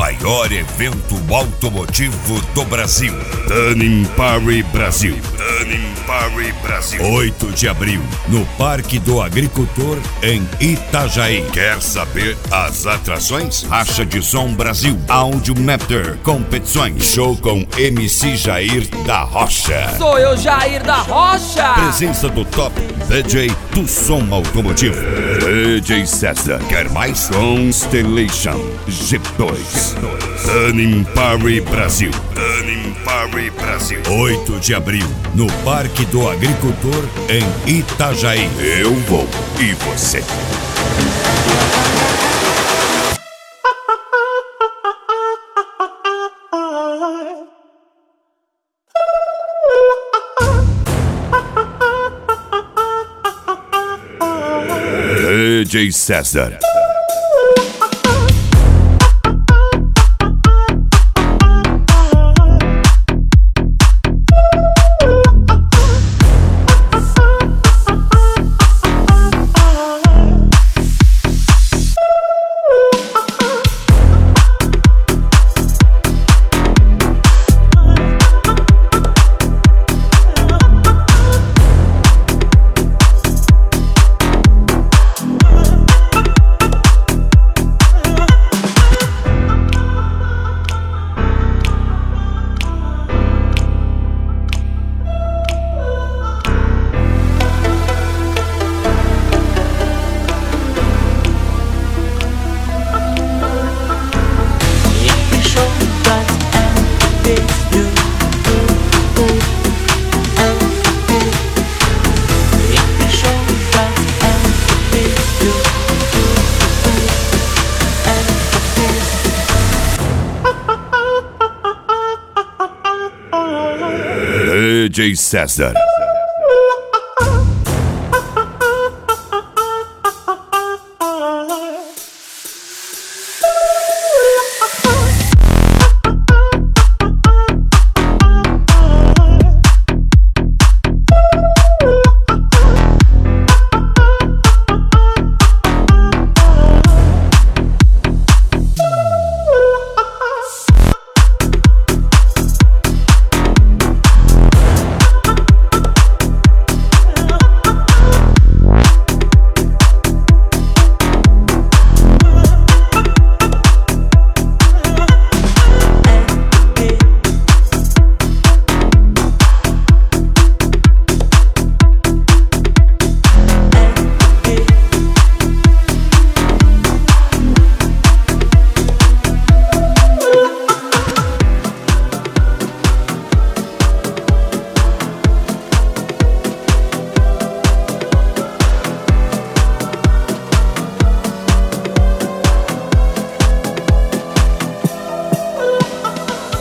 maior evento automotivo do Brasil. Tuning Party Brasil. Tuning Party Brasil. 8 de abril, no Parque do Agricultor, em Itajaí. Quer saber as atrações? Racha de Som Brasil, Audio Master, competições, show com MC Jair da Rocha. Sou eu, Jair da Rocha. Presença do top DJ do som automotivo, DJ César. Quer mais? Constellation G2. Tuning Party Brasil. Tuning Party Brasil. 8 de abril, no Parque do Agricultor, em Itajaí. Eu vou e você. DJ César. DJ César.